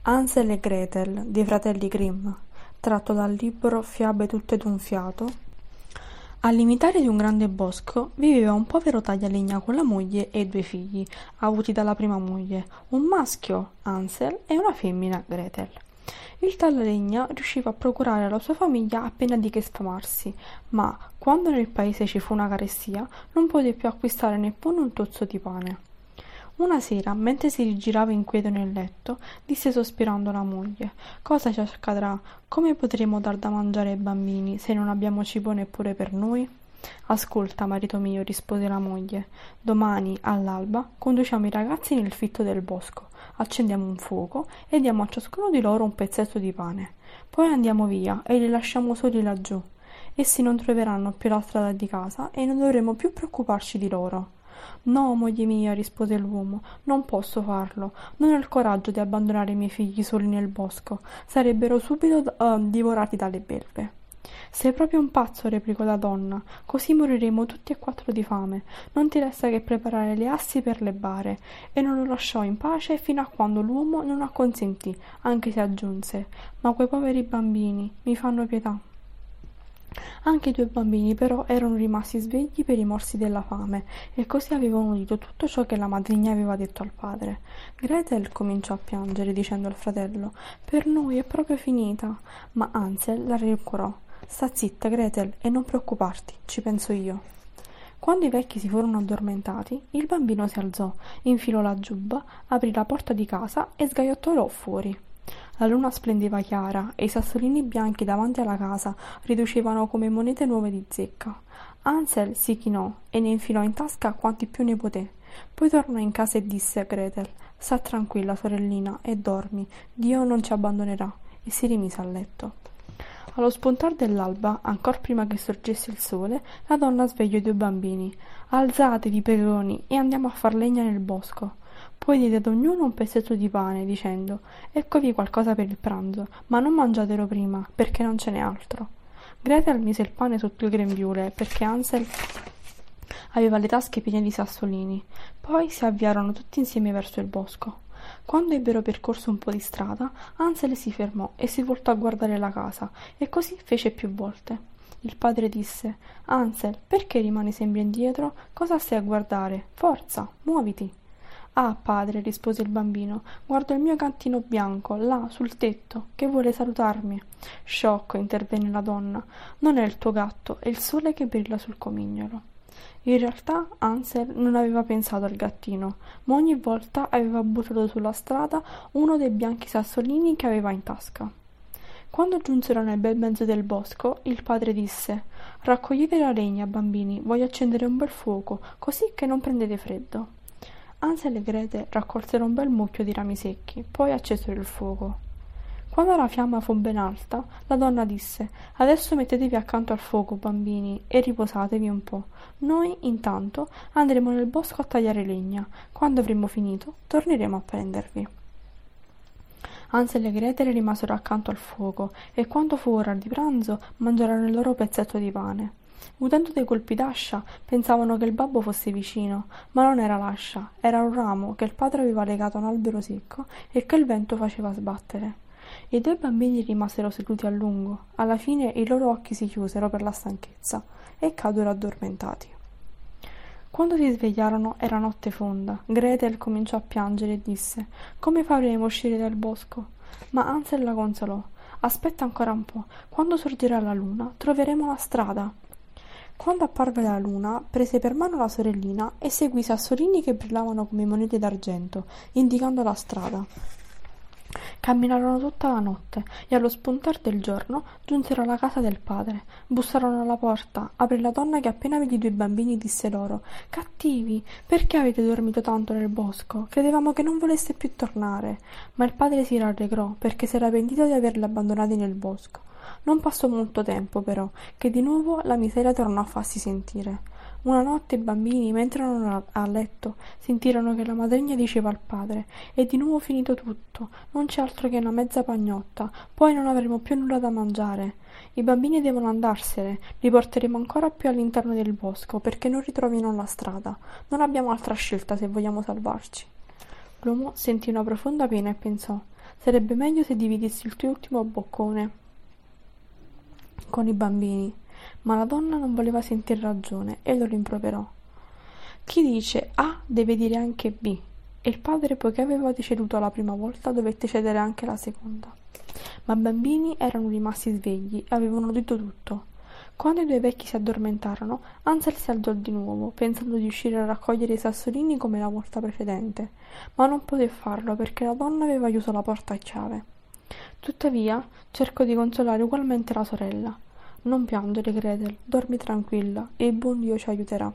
Hansel e Gretel dei fratelli Grimm, tratto dal libro Fiabe tutte d'un fiato. Al limitare di un grande bosco viveva un povero taglialegna con la moglie e 2 figli, avuti dalla prima moglie, un maschio, Hansel, e una femmina, Gretel. Il taglialegna riusciva a procurare alla sua famiglia appena di che sfamarsi, ma, quando nel paese ci fu una carestia, non poté più acquistare neppure un tozzo di pane. Una sera, mentre si rigirava inquieto nel letto, disse sospirando alla moglie: «Cosa ci accadrà? Come potremo dar da mangiare ai bambini se non abbiamo cibo neppure per noi?» «Ascolta, marito mio», rispose la moglie, «domani, all'alba, conduciamo i ragazzi nel fitto del bosco, accendiamo un fuoco e diamo a ciascuno di loro un pezzetto di pane. Poi andiamo via e li lasciamo soli laggiù. Essi non troveranno più la strada di casa e non dovremo più preoccuparci di loro». «No, moglie mia», rispose l'uomo, «non posso farlo. Non ho il coraggio di abbandonare i miei figli soli nel bosco. Sarebbero subito divorati dalle belve». «Sei proprio un pazzo», replicò la donna, «così moriremo tutti e 4 di fame. Non ti resta che preparare le assi per le bare». E non lo lasciò in pace fino a quando l'uomo non acconsentì, anche se aggiunse: «Ma quei poveri bambini mi fanno pietà». Anche i 2 bambini però erano rimasti svegli per i morsi della fame e così avevano udito tutto ciò che la madrigna aveva detto al padre. Gretel cominciò a piangere dicendo al fratello: «Per noi è proprio finita». Ma Hansel la rincuorò: «Sta zitta, Gretel, e non preoccuparti, ci penso io». Quando i vecchi si furono addormentati, il bambino si alzò, infilò la giubba, aprì la porta di casa e sgaiottolò fuori. La luna splendeva chiara e i sassolini bianchi davanti alla casa rilucevano come monete nuove di zecca. Hansel si chinò e ne infilò in tasca quanti più ne poté. Poi tornò in casa e disse a Gretel: «Sta tranquilla, sorellina, e dormi, Dio non ci abbandonerà», e si rimise a letto. Allo spuntar dell'alba, ancor prima che sorgesse il sole, la donna svegliò i 2 bambini. «Alzatevi, pegoni, e andiamo a far legna nel bosco». Poi diede ad ognuno un pezzetto di pane, dicendo: «Eccovi qualcosa per il pranzo, ma non mangiatelo prima, perché non ce n'è altro». Gretel mise il pane sotto il grembiule, perché Hansel aveva le tasche piene di sassolini. Poi si avviarono tutti insieme verso il bosco. Quando ebbero percorso un po' di strada, Hansel si fermò e si voltò a guardare la casa, e così fece più volte. Il padre disse: «Hansel, perché rimani sempre indietro? Cosa stai a guardare? Forza, muoviti!» «Ah, padre», rispose il bambino, «guardo il mio gattino bianco, là, sul tetto, che vuole salutarmi». «Sciocco», intervenne la donna, «non è il tuo gatto, è il sole che brilla sul comignolo». In realtà Hansel non aveva pensato al gattino, ma ogni volta aveva buttato sulla strada uno dei bianchi sassolini che aveva in tasca. Quando giunsero nel bel mezzo del bosco, il padre disse: «Raccogliete la legna, bambini, voglio accendere un bel fuoco, così che non prendete freddo». Hansel e Gretel raccolsero un bel mucchio di rami secchi, poi accesero il fuoco. Quando la fiamma fu ben alta, la donna disse: «Adesso mettetevi accanto al fuoco, bambini, e riposatevi un po'. Noi, intanto, andremo nel bosco a tagliare legna. Quando avremo finito, torneremo a prendervi». Hansel e Gretel rimasero accanto al fuoco e quando fu ora di pranzo mangiarono il loro pezzetto di pane. Udendo dei colpi d'ascia, pensavano che il babbo fosse vicino, ma non era l'ascia, era un ramo che il padre aveva legato a un albero secco e che il vento faceva sbattere. I 2 bambini rimasero seduti a lungo. Alla fine i loro occhi si chiusero per la stanchezza e caddero addormentati. Quando si svegliarono era notte fonda. Gretel cominciò a piangere e disse: «Come faremo a uscire dal bosco?» Ma Hansel la consolò: «Aspetta ancora un po', quando sorgerà la luna troveremo la strada». Quando apparve la luna, prese per mano la sorellina e seguì i sassolini che brillavano come monete d'argento, indicando la strada. Camminarono tutta la notte e allo spuntar del giorno giunsero alla casa del padre. Bussarono alla porta. Aprì la donna che appena vide i 2 bambini disse loro: «Cattivi, perché avete dormito tanto nel bosco? Credevamo che non voleste più tornare». Ma il padre si rallegrò perché s'era pentito di averli abbandonati nel bosco. Non passò molto tempo, però, che di nuovo la miseria tornò a farsi sentire. Una notte i bambini, mentre erano a letto, sentirono che la madrigna diceva al padre: «È di nuovo finito tutto, non c'è altro che una mezza pagnotta, poi non avremo più nulla da mangiare. I bambini devono andarsene, li porteremo ancora più all'interno del bosco, perché non ritrovino la strada. Non abbiamo altra scelta se vogliamo salvarci». L'uomo sentì una profonda pena e pensò: Sarebbe meglio se dividessi il tuo ultimo boccone con i bambini. Ma la donna non voleva sentir ragione e lo rimproverò. Chi dice A deve dire anche B, e il padre, poiché aveva ceduto la prima volta, dovette cedere anche la seconda. Ma i bambini erano rimasti svegli e avevano udito tutto. Quando i due vecchi si addormentarono, Hansel si alzò di nuovo, pensando di uscire a raccogliere i sassolini come la volta precedente, ma non poté farlo perché la donna aveva chiuso la porta a chiave. Tuttavia, cercò di consolare ugualmente la sorella. Non piangere, Gretel, dormi tranquilla e il buon Dio ci aiuterà.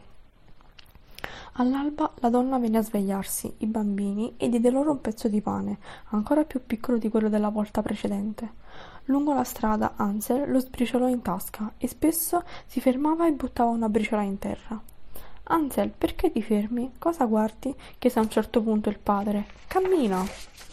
All'alba la donna venne a svegliarsi i bambini e diede loro un pezzo di pane, ancora più piccolo di quello della volta precedente. Lungo la strada Hansel lo sbriciolò in tasca e spesso si fermava e buttava una briciola in terra. Hansel, perché ti fermi? Cosa guardi? Chiese a un certo punto il padre. Cammina!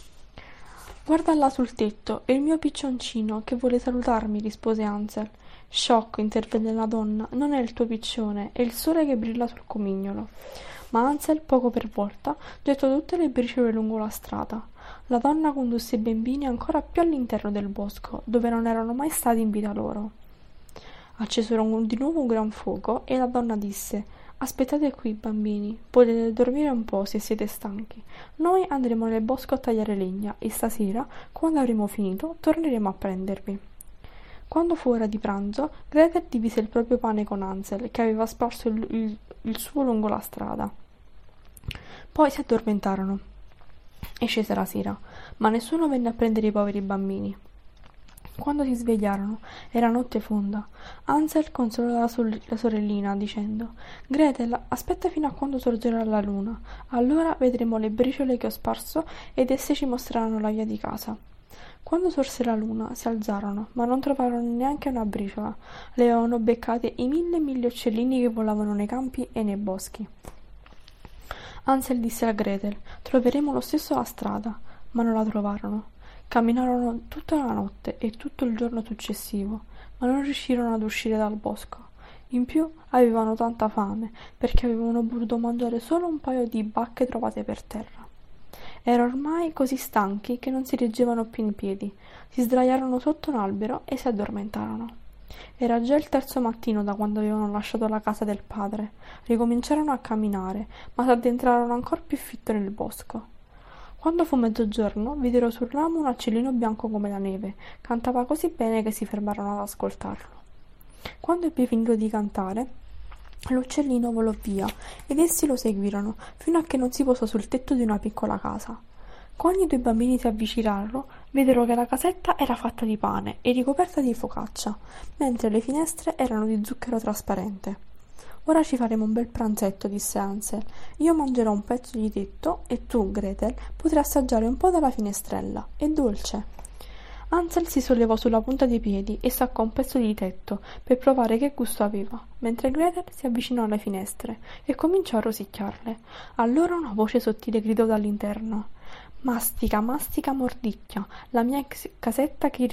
Guarda là sul tetto, è il mio piccioncino che vuole salutarmi, rispose Hansel. Sciocco, intervenne la donna, non è il tuo piccione, è il sole che brilla sul comignolo. Ma Hansel, poco per volta, gettò tutte le briciole lungo la strada. La donna condusse i bambini ancora più all'interno del bosco, dove non erano mai stati in vita loro. Accesero di nuovo un gran fuoco e la donna disse: Aspettate qui, bambini, potete dormire un po' se siete stanchi. Noi andremo nel bosco a tagliare legna e stasera, quando avremo finito, torneremo a prendervi. Quando fu ora di pranzo, Gretel divise il proprio pane con Hansel, che aveva sparso il suo lungo la strada. Poi si addormentarono e scese la sera, ma nessuno venne a prendere i poveri bambini. Quando si svegliarono era notte fonda. Hansel consolò la sorellina dicendo: Gretel, aspetta fino a quando sorgerà la luna, allora vedremo le briciole che ho sparso ed esse ci mostreranno la via di casa. Quando sorse la luna si alzarono, ma non trovarono neanche una briciola. Le avevano beccate i mille uccellini che volavano nei campi e nei boschi. Hansel disse a Gretel: Troveremo lo stesso la strada, ma non la trovarono. Camminarono tutta la notte e tutto il giorno successivo, ma non riuscirono ad uscire dal bosco. In più avevano tanta fame, perché avevano potuto mangiare solo un paio di bacche trovate per terra. Erano ormai così stanchi che non si reggevano più in piedi. Si sdraiarono sotto un albero e si addormentarono. Era già il terzo mattino da quando avevano lasciato la casa del padre. Ricominciarono a camminare, ma si addentrarono ancor più fitto nel bosco. Quando fu mezzogiorno, videro sul ramo un uccellino bianco come la neve. Cantava così bene che si fermarono ad ascoltarlo. Quando ebbe finito di cantare, l'uccellino volò via ed essi lo seguirono fino a che non si posò sul tetto di una piccola casa. Quando i due bambini si avvicinarono, videro che la casetta era fatta di pane e ricoperta di focaccia, mentre le finestre erano di zucchero trasparente. Ora ci faremo un bel pranzetto, disse Hansel. Io mangerò un pezzo di tetto e tu, Gretel, potrai assaggiare un po' dalla finestrella. È dolce. Hansel si sollevò sulla punta dei piedi e staccò un pezzo di tetto per provare che gusto aveva, mentre Gretel si avvicinò alle finestre e cominciò a rosicchiarle. Allora una voce sottile gridò dall'interno: Mastica, mastica, mordicchia, la mia casetta chi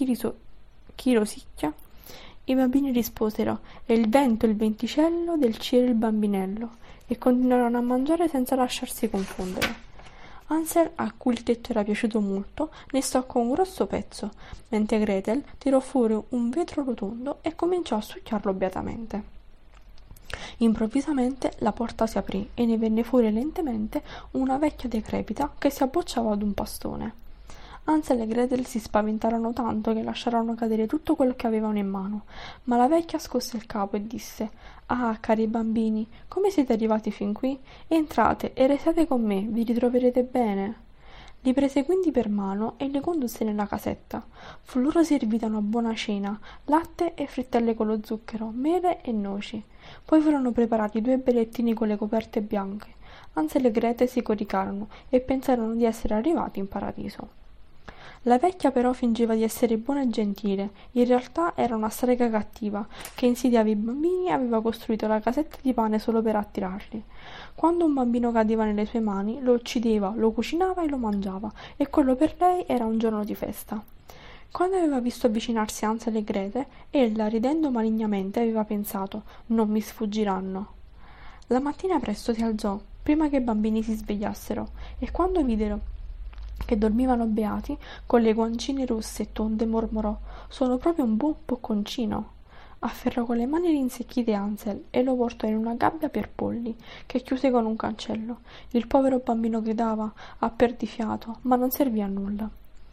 rosicchia? I bambini risposero: è il vento, il venticello, del cielo il bambinello, e continuarono a mangiare senza lasciarsi confondere. Hansel, a cui il tetto era piaciuto molto, ne staccò un grosso pezzo, mentre Gretel tirò fuori un vetro rotondo e cominciò a succhiarlo beatamente. Improvvisamente la porta si aprì e ne venne fuori lentamente una vecchia decrepita che si abbocciava ad un pastone. Hansel e Gretel si spaventarono tanto che lasciarono cadere tutto quello che avevano in mano, ma la vecchia scosse il capo e disse: Ah, cari bambini, come siete arrivati fin qui? Entrate e restate con me, vi ritroverete bene. Li prese quindi per mano e li condusse nella casetta. Fu loro servita una buona cena, latte e frittelle con lo zucchero, mele e noci. Poi furono preparati 2 bellettini con le coperte bianche. Hansel e Gretel si coricarono e pensarono di essere arrivati in paradiso. La vecchia però fingeva di essere buona e gentile, in realtà era una strega cattiva, che insidiava i bambini e aveva costruito la casetta di pane solo per attirarli. Quando un bambino cadeva nelle sue mani, lo uccideva, lo cucinava e lo mangiava, e quello per lei era un giorno di festa. Quando aveva visto avvicinarsi Hansel e Gretel, ella, ridendo malignamente, aveva pensato: non mi sfuggiranno. La mattina presto si alzò, prima che i bambini si svegliassero, e quando videro che dormivano beati, con le guancine rosse e tonde, mormorò: «Sono proprio un buon bocconcino!» Afferrò con le mani rinsecchite Hansel e lo portò in una gabbia per polli, che chiuse con un cancello. Il povero bambino gridava a perdifiato, ma non servì a nulla.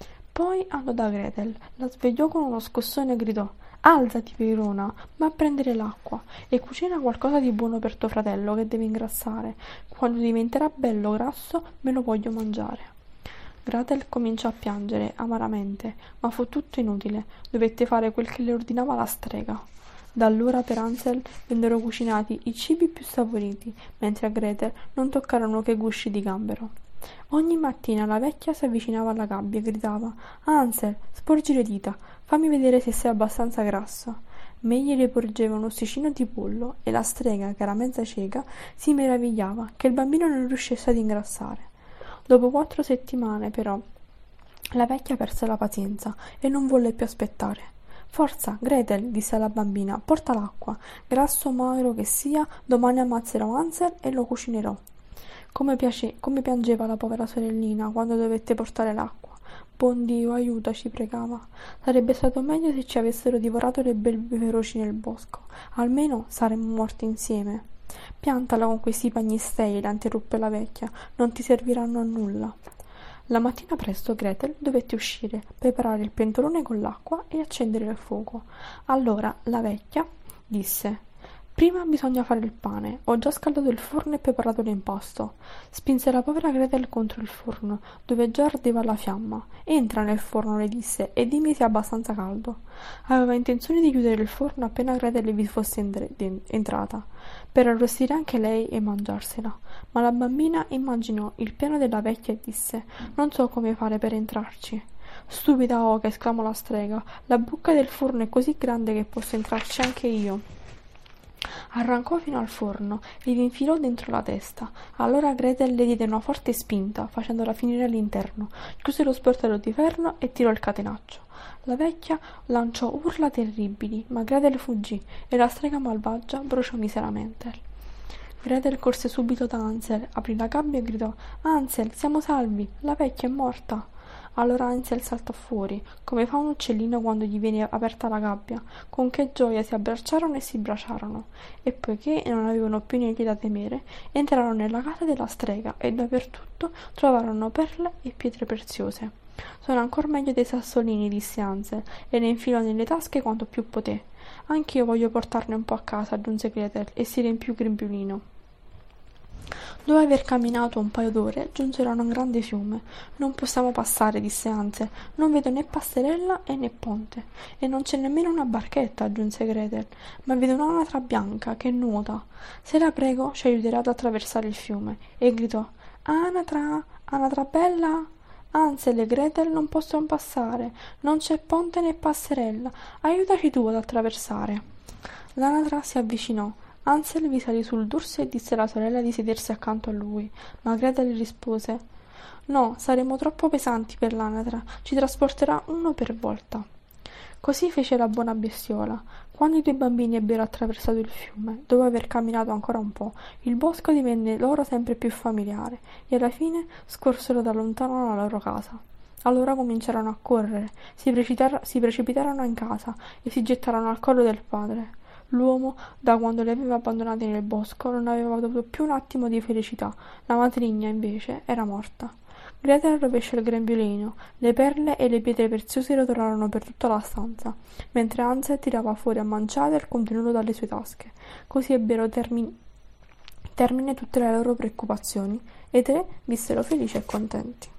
Poi andò da Gretel, la svegliò con uno scossone e gridò: «Alzati, Verona, va a prendere l'acqua e cucina qualcosa di buono per tuo fratello che deve ingrassare. Quando diventerà bello grasso me lo voglio mangiare». Gretel cominciò a piangere amaramente, ma fu tutto inutile, dovette fare quel che le ordinava la strega. Da allora per Hansel vennero cucinati i cibi più saporiti, mentre a Gretel non toccarono che gusci di gambero. Ogni mattina la vecchia si avvicinava alla gabbia e gridava: «Hansel, sporgi le dita, fammi vedere se sei abbastanza grasso». Egli le porgeva un ossicino di pollo e la strega, che era mezza cieca, si meravigliava che il bambino non riuscisse ad ingrassare. Dopo 4 settimane, però, la vecchia perse la pazienza e non volle più aspettare. «Forza, Gretel», disse alla bambina, «porta l'acqua. Grasso o magro che sia, domani ammazzerò Hansel e lo cucinerò». Come piangeva la povera sorellina quando dovette portare l'acqua. «Buon Dio, aiutaci», pregava. «Sarebbe stato meglio se ci avessero divorato le belve feroci nel bosco. Almeno saremmo morti insieme». «Piantala con questi pagnistei», la interruppe la vecchia, «non ti serviranno a nulla». La mattina presto Gretel dovette uscire, preparare il pentolone con l'acqua e accendere il fuoco. Allora la vecchia disse: «Prima bisogna fare il pane. Ho già scaldato il forno e preparato l'impasto». Spinse la povera Gretel contro il forno, dove già ardeva la fiamma. «Entra nel forno», le disse, «e dimmi se è abbastanza caldo». Aveva intenzione di chiudere il forno appena Gretel vi fosse entrata, per arrostire anche lei e mangiarsela. Ma la bambina immaginò il piano della vecchia e disse: «Non so come fare per entrarci». «Stupida oca», esclamò la strega, «la buca del forno è così grande che posso entrarci anche io». Arrancò fino al forno e vi infilò dentro la testa. Allora Gretel le diede una forte spinta, facendola finire all'interno, chiuse lo sportello di ferro e tirò il catenaccio. La vecchia lanciò urla terribili, ma Gretel fuggì e la strega malvagia bruciò miseramente. Gretel corse subito da Hansel, aprì la gabbia e gridò: «Hansel, siamo salvi, la vecchia è morta». Allora Hansel saltò fuori, come fa un uccellino quando gli viene aperta la gabbia. Con che gioia si abbracciarono e si baciarono, e poiché non avevano più niente da temere, entrarono nella casa della strega e dappertutto trovarono perle e pietre preziose. «Sono ancor meglio dei sassolini», disse Hansel, e ne infilò nelle tasche quanto più poté. «Anch'io voglio portarne un po' a casa», aggiunse Gretel, e si riempì il grembiulino. Dopo aver camminato un paio d'ore, giunsero a un grande fiume. «Non possiamo passare», disse Hansel, «non vedo né passerella né ponte». «E non c'è nemmeno una barchetta», aggiunse Gretel, «ma vedo un'anatra bianca che nuota. Se la prego ci aiuterà ad attraversare il fiume». E gridò: «Anatra, anatra bella!» «Hansel e Gretel non possono passare, non c'è ponte né passerella, aiutaci tu ad attraversare». L'anatra si avvicinò. Hansel vi salì sul dorso e disse alla sorella di sedersi accanto a lui, ma Gretel rispose: «No, saremo troppo pesanti per l'anatra, ci trasporterà uno per volta». Così fece la buona bestiola. Quando i 2 bambini ebbero attraversato il fiume, dopo aver camminato ancora un po', il bosco divenne loro sempre più familiare e alla fine scorsero da lontano la loro casa. Allora cominciarono a correre, si precipitarono in casa e si gettarono al collo del padre. L'uomo, da quando li aveva abbandonati nel bosco, non aveva avuto più un attimo di felicità. La matrigna, invece, era morta. Gretel rovesciò il grembiulino. Le perle e le pietre preziose rotolarono per tutta la stanza, mentre Hansel tirava fuori a manciate il contenuto dalle sue tasche. Così ebbero termine tutte le loro preoccupazioni, e i 3 vissero felici e contenti.